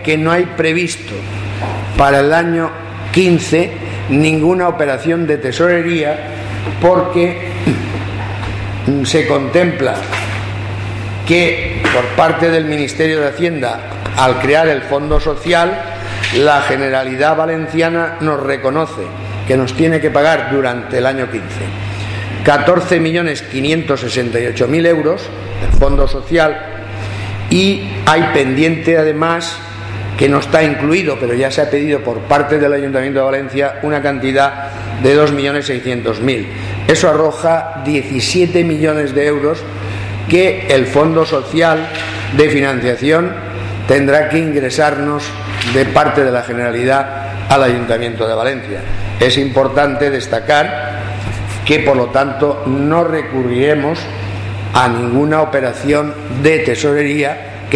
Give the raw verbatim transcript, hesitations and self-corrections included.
que no hay previsto para el año quince ninguna operación de tesorería, porque se contempla que por parte del Ministerio de Hacienda, al crear el Fondo Social, la Generalidad Valenciana nos reconoce que nos tiene que pagar durante el año quince catorce millones quinientos sesenta y ocho mil euros del Fondo Social, y hay pendiente además, que no está incluido, pero ya se ha pedido por parte del Ayuntamiento de Valencia, una cantidad de dos millones seiscientos mil. Eso arroja diecisiete millones de euros que el Fondo Social de Financiación tendrá que ingresarnos de parte de la Generalidad al Ayuntamiento de Valencia. Es importante destacar que, por lo tanto, no recurriremos a ninguna operación de tesorería